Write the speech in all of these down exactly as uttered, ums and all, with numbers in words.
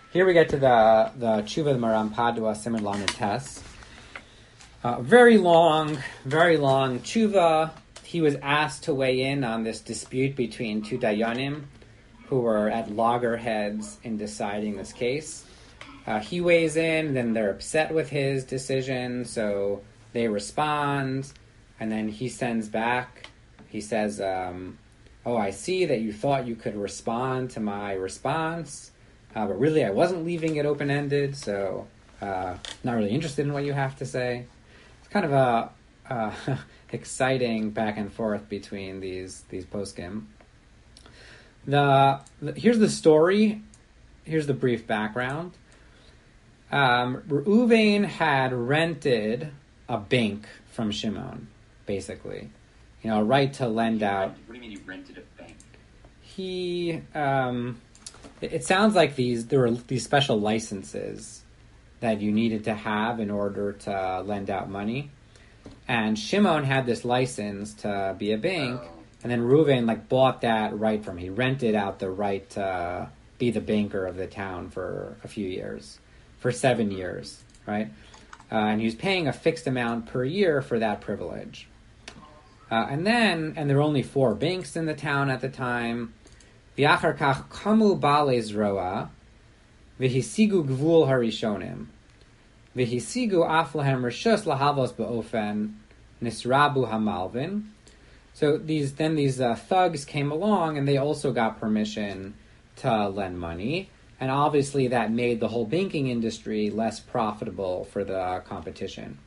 here we get to the the Tshuva of Maram Padua Siman Lamed Tes. Uh, very long, very long Tshuva. He was asked to weigh in on this dispute between two Dayanim who were at loggerheads in deciding this case. Uh, he weighs in, then they're upset with his decision, so they respond, and then he sends back. He says, um, oh, I see that you thought you could respond to my response, uh, but really I wasn't leaving it open-ended, so uh, not really interested in what you have to say. It's kind of a uh, exciting back and forth between these these poskim. The, the here's the story. Here's the brief background. Um, Reuven had rented a bank from Shimon, basically. You know, a right to lend out. What do you mean you rented a bank? He, um, it, it sounds like these there were these special licenses that you needed to have in order to lend out money. And Shimon had this license to be a bank, Oh. and then Reuven like bought that right from him. He rented out the right to be the banker of the town for a few years, for seven years, right? Uh, and he was paying a fixed amount per year for that privilege. Uh, and then, and there were only four banks in the town at the time. V'achar kach kamu baalei zroa, v'hisigu gvul harishonim, v'hisigu af lahem rishus lahavos be'ofen nisrabu hamalvin. So these then these uh, thugs came along, and they also got permission to lend money. And obviously that made the whole banking industry less profitable for the competition.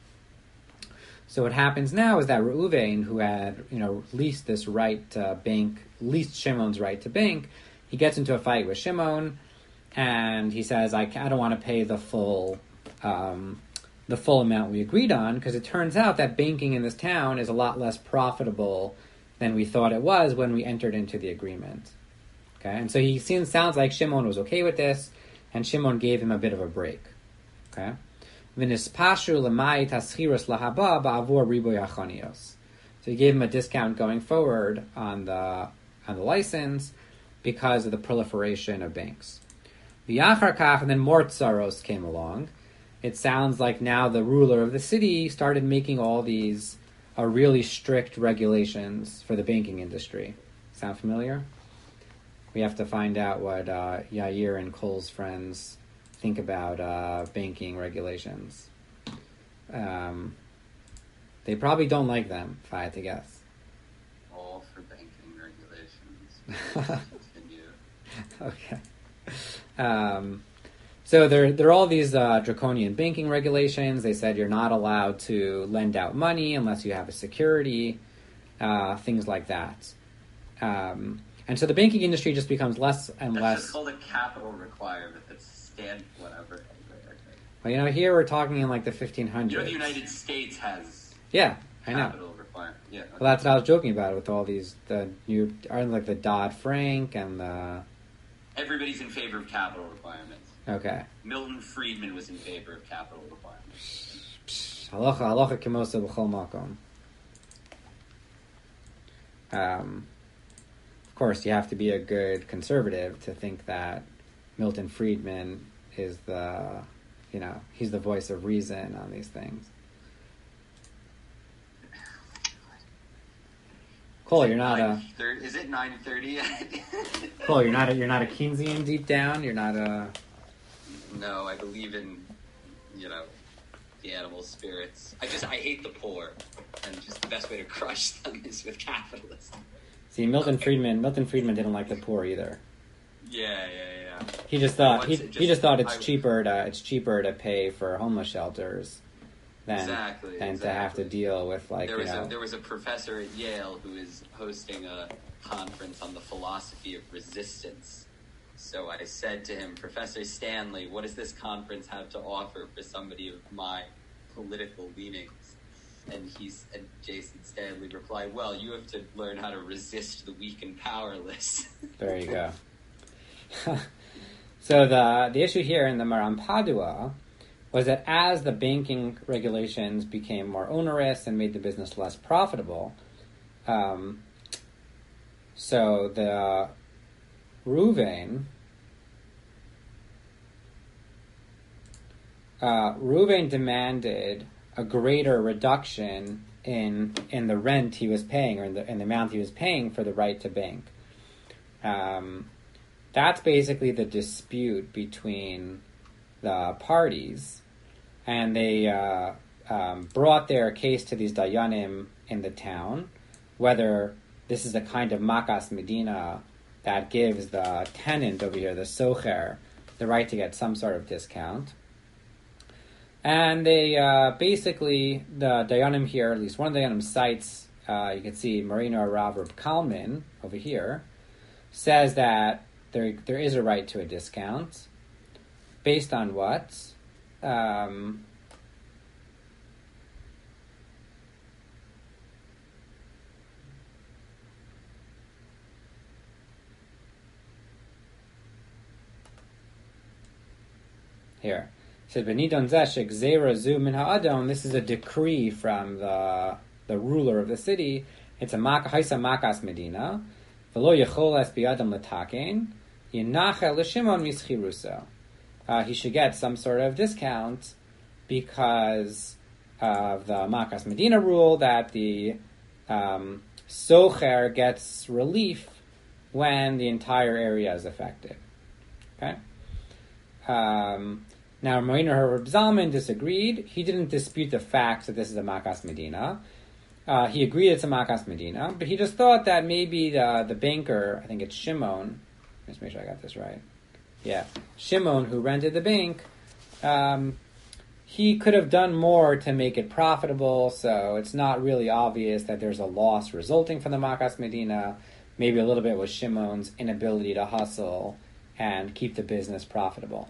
So what happens now is that Reuven, who had, you know, leased this right to bank, leased Shimon's right to bank, he gets into a fight with Shimon, and he says, I, I don't want to pay the full um, the full amount we agreed on, because it turns out that banking in this town is a lot less profitable than we thought it was when we entered into the agreement. Okay, and so he seems, sounds like Shimon was okay with this, and Shimon gave him a bit of a break. Okay, v'nispashu l'mai taschiros lahaba ba'avur riboy achonios. So he gave him a discount going forward on the on the license because of the proliferation of banks. V'yachar kach, and then more tsaros came along. It sounds like now the ruler of the city started making all these uh, really strict regulations for the banking industry. Sound familiar? We have to find out what uh, Yair and Cole's friends think about uh, banking regulations. Um, they probably don't like them, if I had to guess. All for banking regulations. Continue. Okay. Um, so there, there are all these uh, draconian banking regulations. They said you're not allowed to lend out money unless you have a security, uh, things like that. Um, and so the banking industry just becomes less and That's less. just called a capital requirement. That's stand whatever. Well, you know, here we're talking in like the fifteen hundreds. You know, the United States has Yeah, I know. capital requirement. Yeah. Okay. Well, that's what I was joking about with all these the new, are like the Dodd-Frank and the. Everybody's in favor of capital requirements. Okay. Milton Friedman was in favor of capital requirements. Halacha halacha kimosa b'chol makom. Um, of course, you have to be a good conservative to think that Milton Friedman is the, you know, he's the voice of reason on these things. Cole, you're not a. Is it nine thirty yet? Cole, you're not a. You're not a Keynesian deep down. You're not a. No, I believe in, you know, the animal spirits. I just I hate the poor, and just the best way to crush them is with capitalism. See, Milton Friedman. Milton Friedman didn't like the poor either. Yeah, yeah, yeah. He just thought he, Just, he just thought it's I, cheaper to it's cheaper to pay for homeless shelters than Exactly, than exactly. to have to deal with like There you was know. a there was a professor at Yale who is hosting a conference on the philosophy of resistance. So I said to him, Professor Stanley, what does this conference have to offer for somebody of my political leanings? And he's and Jason Stanley replied, well, you have to learn how to resist the weak and powerless. There you go. So the the issue here in the Maram Padua was that as the banking regulations became more onerous and made the business less profitable, um, so the Reuven uh, Reuven demanded a greater reduction in in the rent he was paying, or in the, in the amount he was paying for the right to bank. Um, that's basically the dispute between the parties, and they uh, um, brought their case to these dayanim in the town, whether this is a kind of makas medina that gives the tenant over here, the socher, the right to get some sort of discount. And they uh, basically, the dayanim here, at least one of the dayanim cites, uh, you can see Marino Rav Reb Kalman over here, says that there there is a right to a discount. Based on what? Um, here. It says, Benidon zeshek zera zu min ha'adon. This is a decree from the the ruler of the city. It's a mak haisa makas medina. V'lo yechol es biyadam letaken. Yinacha l'shimon mischiruso. Uh, he should get some sort of discount because of the Makas Medina rule that the um, Socher gets relief when the entire area is affected. Okay. Um, now, Moiner Reb Zalman disagreed. He didn't dispute the facts that this is a Makas Medina. Uh, he agreed it's a Makas Medina, but he just thought that maybe the the banker, I think it's Shimon. Let's make sure I got this right. Yeah, Shimon, who rented the bank, um, he could have done more to make it profitable, so it's not really obvious that there's a loss resulting from the Makas Medina. Maybe a little bit was Shimon's inability to hustle and keep the business profitable.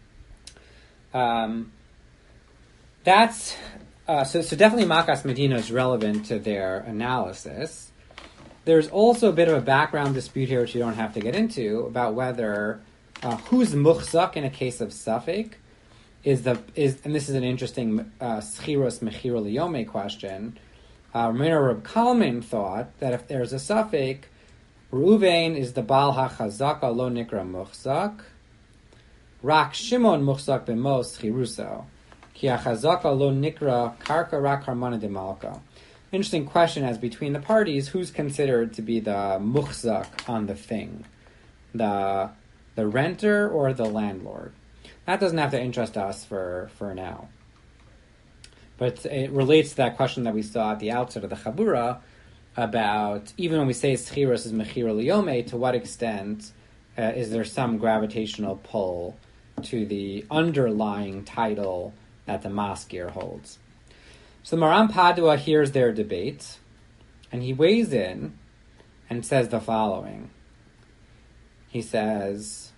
Um, that's, uh, so, so definitely Makas Medina is relevant to their analysis. There's also a bit of a background dispute here, which you don't have to get into, about whether Uh, who's muchzak in a case of suffik is the is and this is an interesting schiros uh, mechira liyome question. Uh, Ramona Reb Kalman thought that if there's a suffik, Reuven is the Baal HaChazaka lo nikra muchzak, rak Shimon muchzak b'mos schiruso, ki HaChazaka lo nikra karka rak harmana de malka. Interesting question as between the parties, who's considered to be the muchzak on the thing, the the renter or the landlord? That doesn't have to interest us for, for now. But it relates to that question that we saw at the outset of the Chabura about, even when we say Schiros is Mechira Liyome, to what extent uh, is there some gravitational pull to the underlying title that the maskir holds? So Maran Padua hears their debate, and he weighs in and says the following. He says,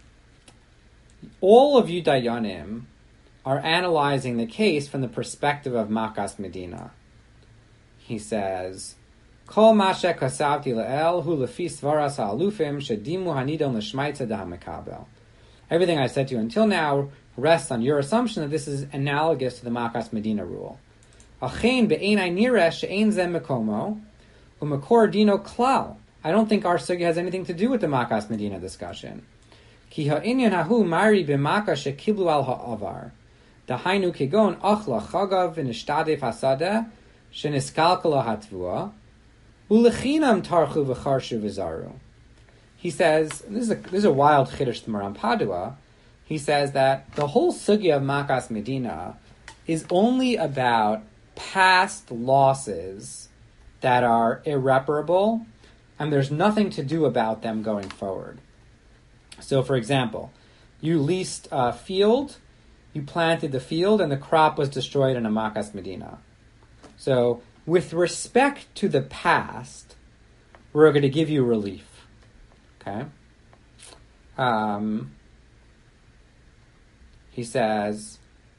all of you Dayanim are analyzing the case from the perspective of Makas Medina. He says, Kol mashe kasavti le'el hu lefi svaras ha'alufim shedimu hanidon l'shmaitza da'hamekabel. Everything I said to you until now rests on your assumption that this is analogous to the Makas Medina rule. Achein be'enai nireh she'ein zem mekomo u'mekor dino klal. I don't think our sugya has anything to do with the Makas Medina discussion. Ki ha'inyan hahu mari b'maka shekiblu al ha'avar. Dahainu kigon achla chagav v'nishtadef hasadeh sheniskalkala hatvua ulechinam tarchu v'charshu v'zaru. He says, this is a, this is a wild chiddush to Maran Padua. He says that the whole sugya of Makas Medina is only about past losses that are irreparable, and there's nothing to do about them going forward. So, for example, you leased a field, you planted the field, and the crop was destroyed in a Makas Medina. So, with respect to the past, we're going to give you relief. Okay? Um, he says,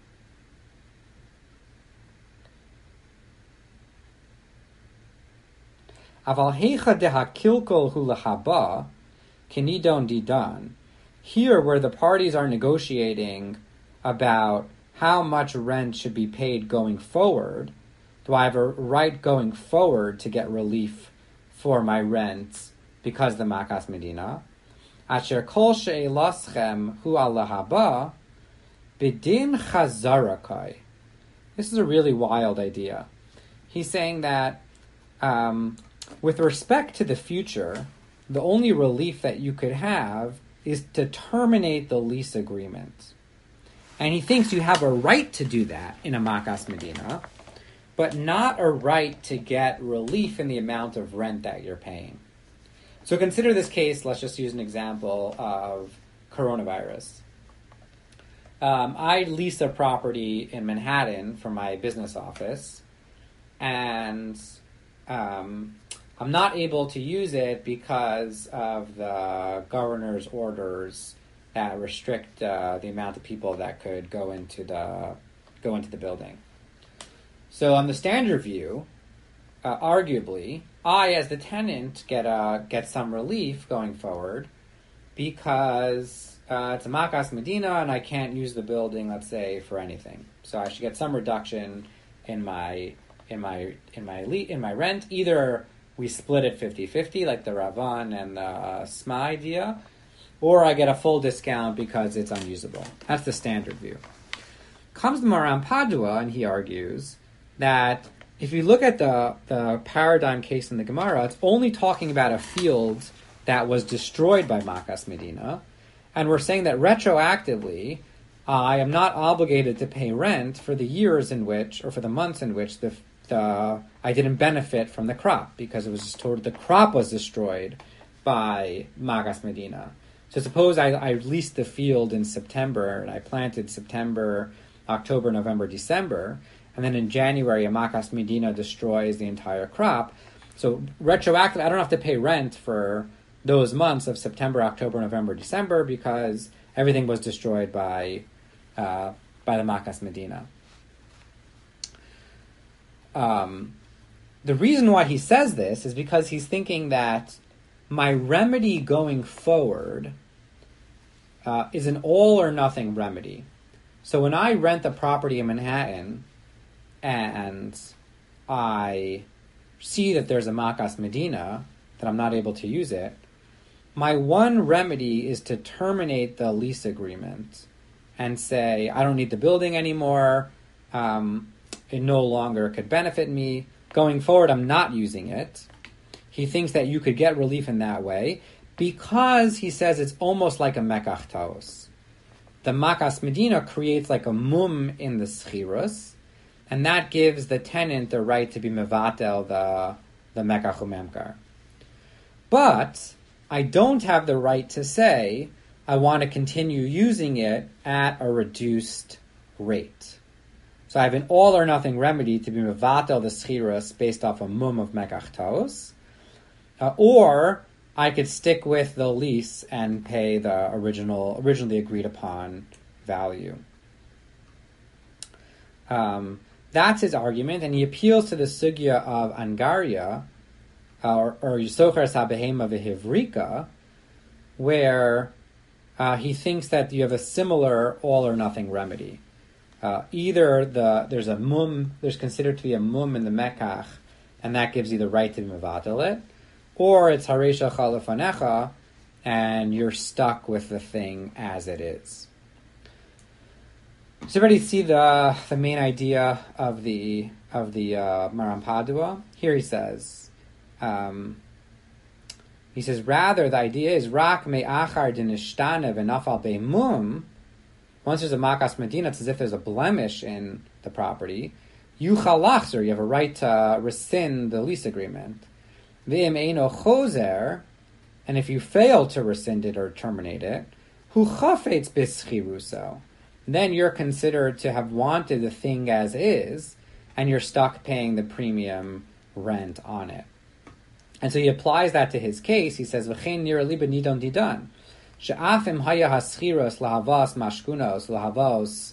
Aval heicha deha kilkol hu lahaba kinidon didan. Here, where the parties are negotiating about how much rent should be paid going forward, do I have a right going forward to get relief for my rent because of the Makas Medina? Asher kol she'elaschem hu al lahaba Bidin chazarakai. This is a really wild idea. He's saying that um, with respect to the future, the only relief that you could have is to terminate the lease agreement. And he thinks you have a right to do that in a Makas Medina, but not a right to get relief in the amount of rent that you're paying. So consider this case, let's just use an example of coronavirus. Um, I lease a property in Manhattan for my business office, and um, I'm not able to use it because of the governor's orders that restrict uh, the amount of people that could go into the go into the building. So on the standard view, uh, arguably, I as the tenant get a get some relief going forward because uh, it's a Makas Medina and I can't use the building, let's say, for anything. So I should get some reduction in my in my in my in my rent. Either we split it fifty-fifty, like the Ravan and the uh, S M A idea, or I get a full discount because it's unusable. That's the standard view. Comes the Maran Padua, and he argues that if you look at the, the paradigm case in the Gemara, it's only talking about a field that was destroyed by Makas Medina, and we're saying that retroactively, I am not obligated to pay rent for the years in which, or for the months in which the the I didn't benefit from the crop, because it was just told the crop was destroyed by Makas Medina. So suppose I, I leased the field in September, and I planted September, October, November, December, and then in January a Makas Medina destroys the entire crop. So retroactively, I don't have to pay rent for those months of September, October, November, December, because everything was destroyed by uh, by the Makas Medina. Um, the reason why he says this is because he's thinking that my remedy going forward uh, is an all-or-nothing remedy. So when I rent a property in Manhattan and I see that there's a Makas Medina, that I'm not able to use it, my one remedy is to terminate the lease agreement and say, I don't need the building anymore, um, it no longer could benefit me. Going forward, I'm not using it. He thinks that you could get relief in that way because he says it's almost like a mekach taos. The Makas Medina creates like a mum in the schirus, and that gives the tenant the right to be mevatel the, the mekach umemkar. But I don't have the right to say I want to continue using it at a reduced rate. So I have an all-or-nothing remedy to be mevatel the schirus based off a mum of mekach taos, uh, or I could stick with the lease and pay the original, originally agreed upon value. Um, that's his argument, and he appeals to the sugya of Angaria, uh, or, or Yisocher Sabehema V'Hivrika, where uh, he thinks that you have a similar all-or-nothing remedy. Uh, either the there's a mum, there's considered to be a mum in the mekach, and that gives you the right to be mevatel it, or it's haresha chalafanecha, and you're stuck with the thing as it is. So everybody see the the main idea of the of the uh, Maran Padua? Here he says, um, he says rather the idea is rak me'achar dinishtane v'nafal be'mum. Once there's a Makas Medina, it's as if there's a blemish in the property. Yuchal lachzer, you have a right to rescind the lease agreement. V'im eino chozer, and if you fail to rescind it or terminate it, hu chafetz bischiruso, then you're considered to have wanted the thing as is, and you're stuck paying the premium rent on it. And so he applies that to his case. He says, V'chein nira liba nidon didan. She'afim haya haschiros lahavas mashkunos lahavos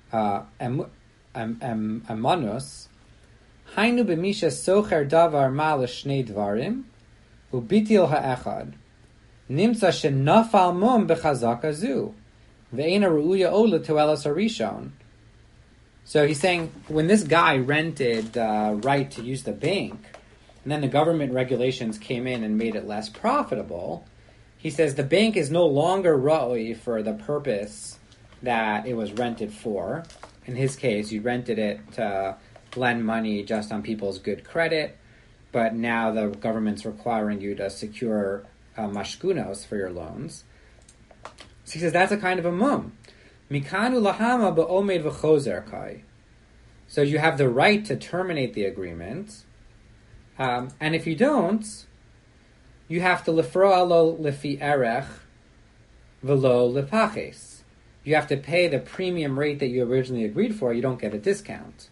emanus hainu b'misha socher davar ma l'shnei dvarim ubitil ha'echad nimtza shenafal mum b'chazaka zu ve'ena ru'uya ola toelas harishon. So he's saying when this guy rented the uh, right to use the bank, and then the government regulations came in and made it less profitable, he says the bank is no longer ra'oi for the purpose that it was rented for. In his case, you rented it to lend money just on people's good credit, but now the government's requiring you to secure uh, mashkunos for your loans. So he says that's a kind of a mum. Mikanu lahama ba'omed v'chozer kai. So you have the right to terminate the agreement, um, and if you don't, you have to lefroa lo lefi erech v'lo lepaches. You have to pay the premium rate that you originally agreed for. You don't get a discount.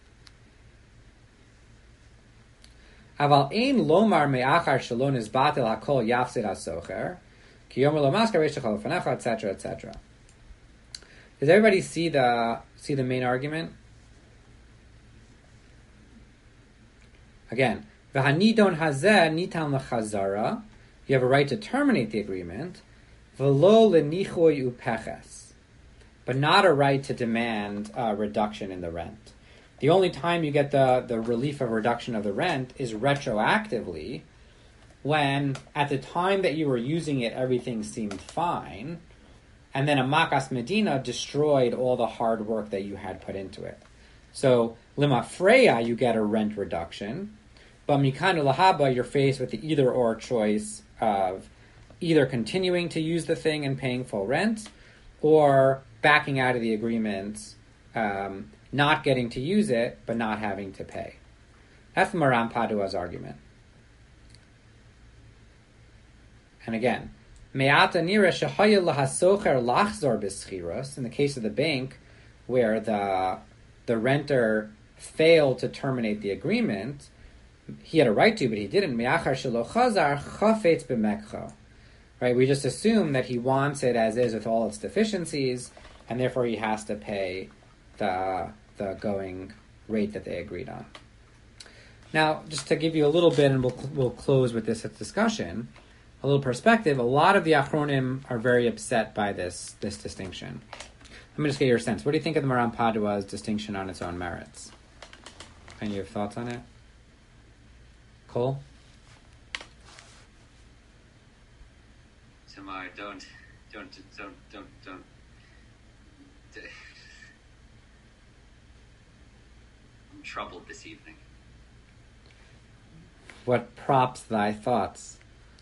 Aval ein lomar me'achar shalon is batel hakol yafsid hasocher ki yomer lo maskar reishachol fanecha, et cetera, et cetera. Does everybody see the see the main argument? Again, v'hanidon hazeh nitan lechazara. You have a right to terminate the agreement. V'lo lenichoy upeches, but not a right to demand a reduction in the rent. The only time you get the, the relief of reduction of the rent is retroactively, when at the time that you were using it, everything seemed fine, and then a makas medina destroyed all the hard work that you had put into it. So, lima freya, you get a rent reduction, but mikanu lahaba, you're faced with the either-or choice of either continuing to use the thing and paying full rent, or backing out of the agreement, um, not getting to use it, but not having to pay. That's Maram Padua's argument. And again, me'ata nira shehaya lahasocher lachzor b'schiros, in the case of the bank, where the the renter failed to terminate the agreement, he had a right to, but he didn't. Me'achar shelo chazar chafetz b'mekcho. Right, we just assume that he wants it as is with all its deficiencies, and therefore he has to pay the the going rate that they agreed on. Now, just to give you a little bit, and we'll we'll close with this discussion, a little perspective. A lot of the Achronim are very upset by this this distinction. Let me just get your sense. What do you think of the Maram Padua's distinction on its own merits? Any of thoughts on it? Cole? Tamar, don't, don't, don't, don't, don't. I'm troubled this evening. What props thy thoughts?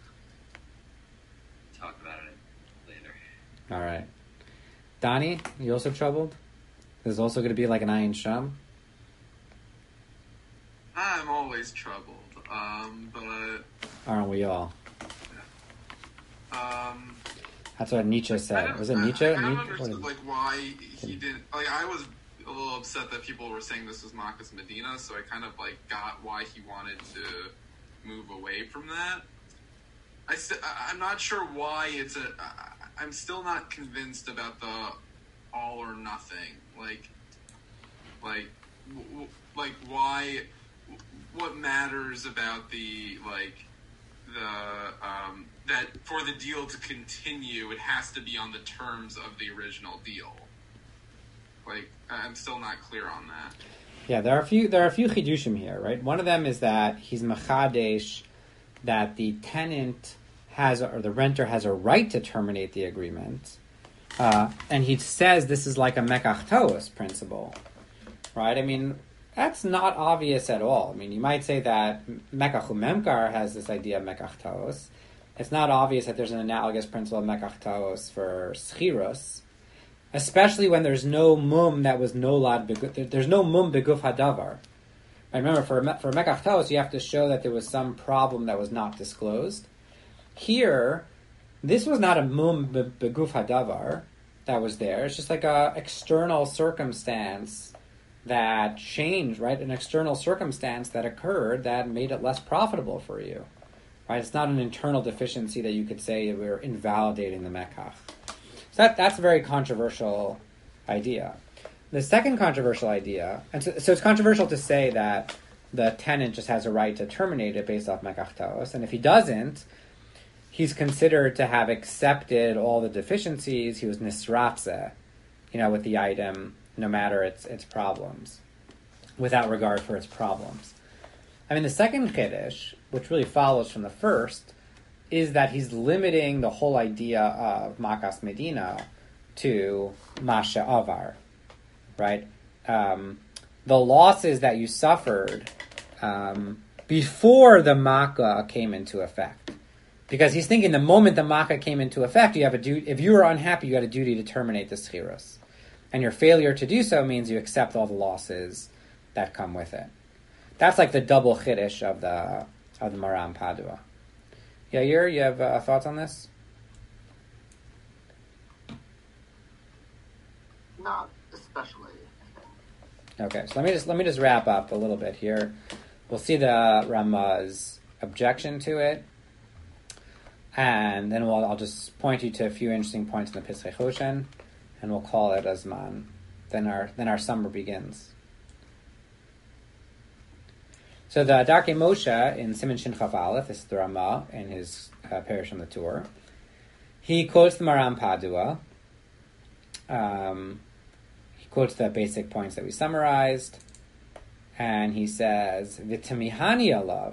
Talk about it later. All right. Donnie, you also troubled? There's also going to be like an Ayin Sham? I'm always troubled, um, but... Aren't we all? Um, That's what Nietzsche said. Was it Nietzsche? I, I kind of Nietzsche? understood like why he didn't. Like I was a little upset that people were saying this was Makas Medina, so I kind of like got why he wanted to move away from that. I st- I'm not sure why it's a. I, I'm still not convinced about the all or nothing. Like, like, w- like why? What matters about the like the um. that for the deal to continue, it has to be on the terms of the original deal. Like, I'm still not clear on that. Yeah, there are a few. There are a few chidushim here, right? One of them is that he's mechadesh, that the tenant has, or the renter has a right to terminate the agreement, uh, and he says this is like a mekach toos principle, right? I mean, that's not obvious at all. I mean, you might say that mekach umemkar has this idea of mekach toos. It's not obvious that there's an analogous principle of mekach taos for schiros, especially when there's no mum that was nolad beguf. There's no mum beguf hadavar. I remember for for mekach taos, you have to show that there was some problem that was not disclosed. Here, this was not a mum beguf hadavar that was there. It's just like a external circumstance that changed, right? An external circumstance that occurred that made it less profitable for you. Right, it's not an internal deficiency that you could say we're invalidating the mekach. So that, that's a very controversial idea. The second controversial idea, and so, so it's controversial to say that the tenant just has a right to terminate it based off mekach taos, and if he doesn't, he's considered to have accepted all the deficiencies. He was nisratze, you know, with the item, no matter its its problems, without regard for its problems. I mean, the second chiddush, which really follows from the first, is that he's limiting the whole idea of makas medina to Masha Avar, right? Um, the losses that you suffered um, before the Makkah came into effect. Because he's thinking the moment the Makkah came into effect, you have a duty. If you were unhappy, you had a duty to terminate the Schiros. And your failure to do so means you accept all the losses that come with it. That's like the double chiddush of the of the Maram Padua. Yair, you have uh, thoughts on this? Not especially. Okay, so let me just let me just wrap up a little bit here. We'll see the Ramah's objection to it, and then we'll, I'll just point you to a few interesting points in the Pischei Choshen, and we'll call it Azman. Then our then our summer begins. So the Darkei Moshe in Siman Shin Chaf Aleph, this is the Ramah in his uh, Parish on the Tour. He quotes the Maram Padua. Um, he quotes the basic points that we summarized, and he says, "V'tamihani alav,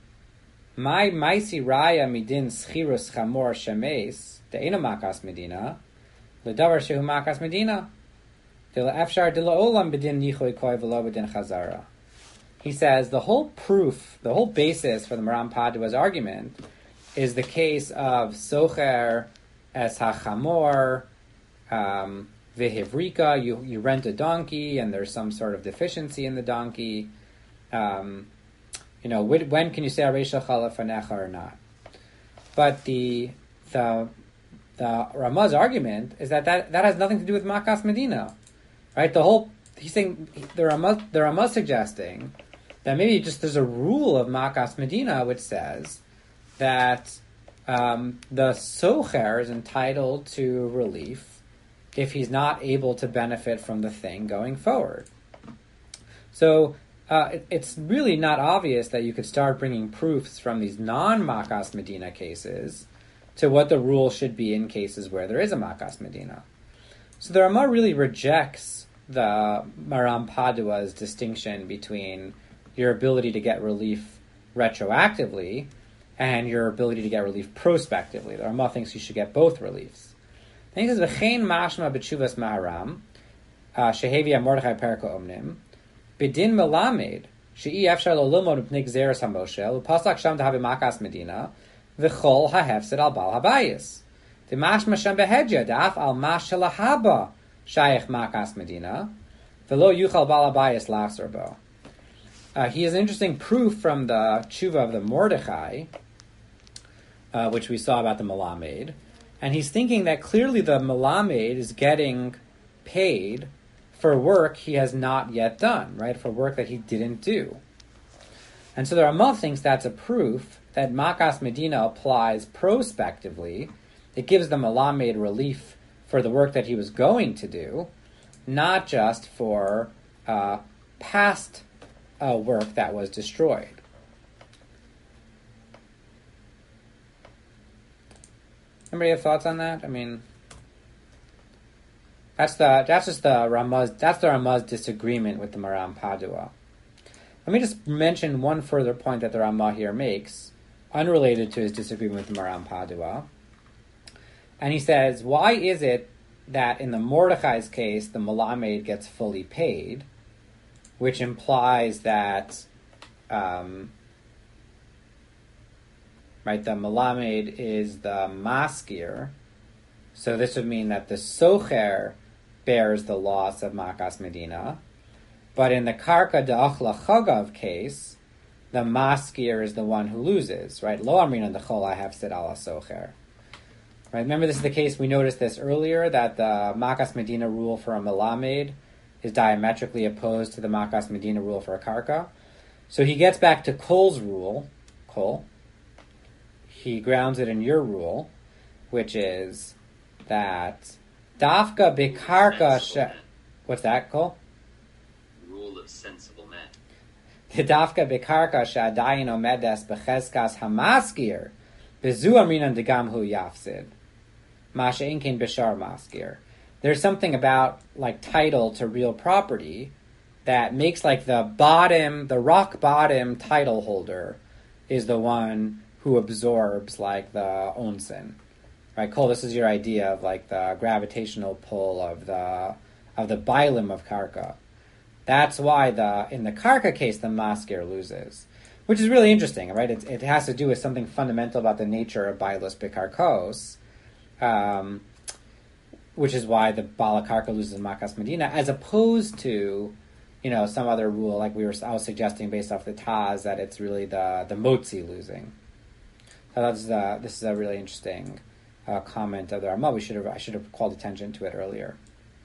my maisi raya midin schirus chamor shemes de'ena makas medina, ledavar shehu makas medina, dela efshar dela olam bedin yichoy koi v'lo bedin chazara." He says the whole proof, the whole basis for the Maram Padua's argument is the case of socher es hachamor, um, vihivrika, you, you rent a donkey and there's some sort of deficiency in the donkey. Um, you know, when, when can you say Areisha Chala Fanecha or not? But the the the Ramah's argument is that, that that has nothing to do with Makas Medina, right? The whole he's saying the Ramah the Ramah suggesting that maybe just there's a rule of Makas Medina which says that um, the socher is entitled to relief if he's not able to benefit from the thing going forward. So uh, it, it's really not obvious that you could start bringing proofs from these non-Makas Medina cases to what the rule should be in cases where there is a Makas Medina. So the Ramah really rejects the Maram Padua's distinction between your ability to get relief retroactively and your ability to get relief prospectively. The Ramah thinks you should get both reliefs. Then he says, "V'chein mashma b'tshuvas maharam, shehevi Mordechai perko omnim, b'din melamed, she'i efshar lo lilmod m'pnei gzeres haMoshe, l'pasak sham d'havi makas medina, v'chol ha'hefzed al bal habayis. D'mashma sham behedya, da'af al mash shelahaba, shayich makas medina, v'lo yuchal bal habayis lachzor bo." Uh, he has interesting proof from the tshuva of the Mordechai, uh, which we saw about the Melamed, and he's thinking that clearly the Melamed is getting paid for work he has not yet done, right? For work that he didn't do. And so the Ramah thinks that's a proof that Makas Medina applies prospectively. It gives the Melamed relief for the work that he was going to do, not just for uh, past Uh, work that was destroyed. Anybody have thoughts on that? I mean, that's the that's just the Ramah's that's the Ramah's disagreement with the Maram Padua. Let me just mention one further point that the Ramah here makes, unrelated to his disagreement with the Maram Padua. And he says, why is it that in the Mordechai's case the Melamed gets fully paid, which implies that, um, right, the Melamed is the maskir, so this would mean that the socher bears the loss of Makas Medina, but in the Karka Da'achla Chagav case, the maskir is the one who loses, right? Lo amrin the chol I have said ala socher. Right, remember this is the case, we noticed this earlier, that the Makas Medina rule for a Melamed is diametrically opposed to the Makas Medina rule for a Karka. So he gets back to Kol's rule, Kol. He grounds it in your rule, which is that Dafka Bikarka she... What's that, Kol? Rule of sensible men. The Dafka Bikarka Shadayin Omedes Becheskas Hamaskir Bezu Amrinan Degamhu Yafsid Masha Inkin Bishar Maskir. There's something about like title to real property that makes like the bottom, the rock bottom title holder is the one who absorbs like the onsen, right? Cole, this is your idea of like the gravitational pull of the of the bilim of karka. That's why the in the karka case the maskir loses, which is really interesting, right? It, it has to do with something fundamental about the nature of bailus bikarkos, um, which is why the bala karka loses makas medina, as opposed to, you know, some other rule like we were I was suggesting based off the Taz that it's really the the motzi losing. So that's uh, this is a really interesting uh, comment of the Ramah. We should have I should have called attention to it earlier.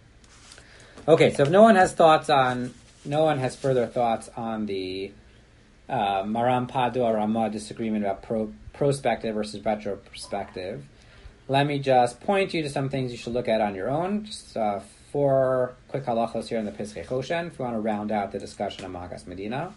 Okay, so if no one has thoughts on, no one has further thoughts on the uh, Maram Padua Ramah disagreement about pro, prospective versus retrospective, let me just point you to some things you should look at on your own. Just uh, four quick halachos here in the Piskei Choshen if you want to round out the discussion of Makas Medina.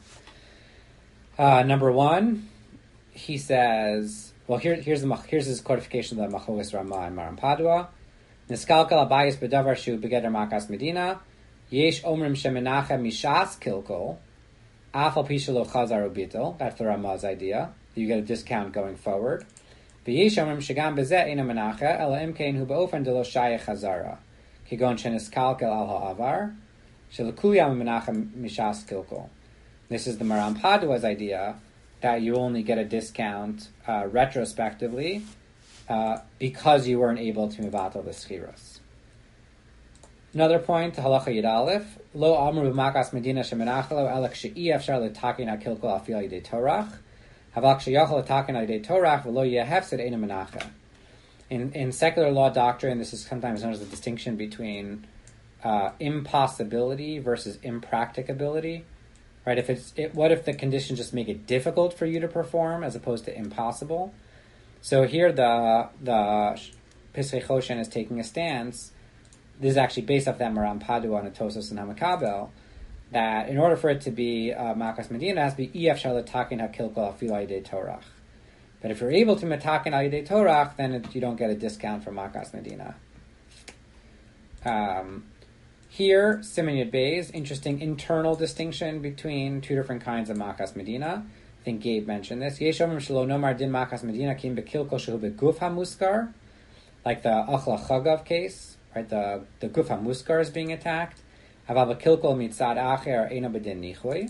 Uh, number one, he says, well, here, here's the here's his codification of the Machovis Ramah and Maram Padua. Niskalkal abayis bedavar shu begeder makas medina. Yesh omrim shemenacha mishas kilkol. Afal pishalo chazar ubitel. That's the Ramah's idea. You get a discount going forward. V'yesh omrim shegam bezeh ena menacha ela imkein hu beofen delo shayach chazara. Kigon sheniskalkal al ha'avar. Shelakuyam menacha mishas kilkol. This is the Maram Padua's idea that you only get a discount uh, retrospectively. Uh, because you weren't able to mevatel the schiros. Another point, halacha yid aleph, lo amru b'makas medina shemenachalo elek she'i afshar l'takin ha'kilkol afil yidei torach, havak sheyachol l'takin ha'yidei torach v'lo yeh hefsed eina menacha. In in secular law doctrine, this is sometimes known as the distinction between uh, impossibility versus impracticability. Right? If it's it, what if the conditions just make it difficult for you to perform as opposed to impossible? So here the the Piskei Choshen is taking a stance. This is actually based off that Maram Padua and Atosos and Hamakabel, that in order for it to be uh, Makas Medina, it has to be Ef Shalatakin HaKilkol Afil Ayidei Torach. But if you're able to Matakin Ayidei Torach, then it, you don't get a discount for Makas Medina. Um, here, Siman Yud Beis, interesting internal distinction between two different kinds of Makas Medina. I think Gabe mentioned this. Yeshomim shelo nomar din makas medina kim bekilkol shehu beguf hamuskar, like the Achla Chagav case, right? The the guf hamuskar is being attacked. Aval bekilkol mitzad acher eina bedin nichui.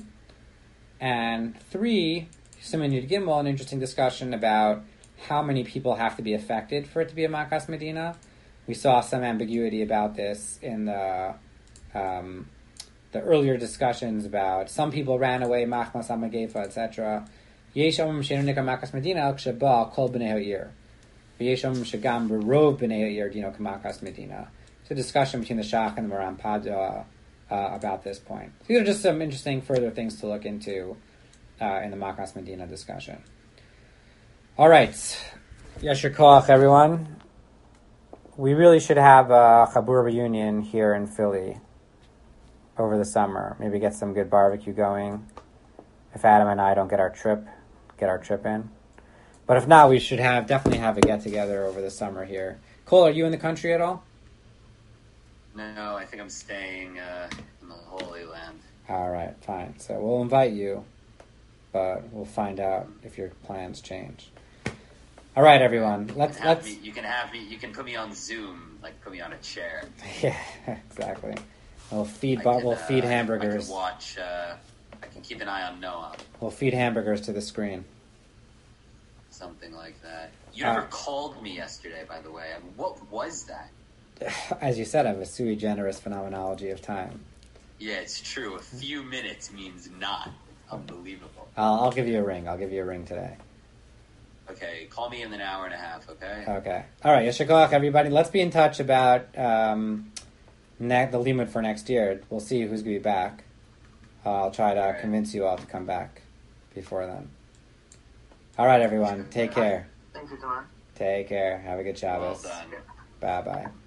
And three, Siman Yud Gimel, an interesting discussion about how many people have to be affected for it to be a makas medina. We saw some ambiguity about this in the um, the earlier discussions about some people ran away, machmas amagefa, et cetera. Yesh omrim she'enu nikar makas medina al ksheba kol b'nei ha'ir. Yesh omrim shegam berov b'nei ha'ir dino k'makas medina. It's a discussion between the Shach and the Maram Padua uh, about this point. These are just some interesting further things to look into uh, in the makas medina discussion. All right, Yasher Koach, everyone. We really should have a Chabur reunion here in Philly over the summer. Maybe get some good barbecue going. If Adam and I don't get our trip, get our trip in. But if not, we should have definitely have a get together over the summer here. Cole, are you in the country at all? No, I think I'm staying uh, in the Holy Land. All right, fine. So we'll invite you, but we'll find out if your plans change. All right, everyone. Let's you can let's. Me, you can have me. You can put me on Zoom, like put me on a chair. Yeah, exactly. We'll feed. I Can, can, we'll uh, feed I hamburgers. can watch. Uh, I can keep an eye on Noah. We'll feed hamburgers to the screen. Something like that. You Uh, never called me yesterday, by the way. I mean, what was that? As you said, I have a sui generis phenomenology of time. Yeah, it's true. A few minutes means not. Unbelievable. I'll, I'll give you a ring. I'll give you a ring today. Okay, call me in an hour and a half, okay? Okay. All right. Yasher Koach, everybody. Let's be in touch about um, ne- the limit for next year. We'll see who's going to be back. Uh, I'll try to Right. convince you all to come back before then. All right, everyone. Take care. Thank you, Tamar. Take care. Have a good Well Shabbos. done. Bye-bye.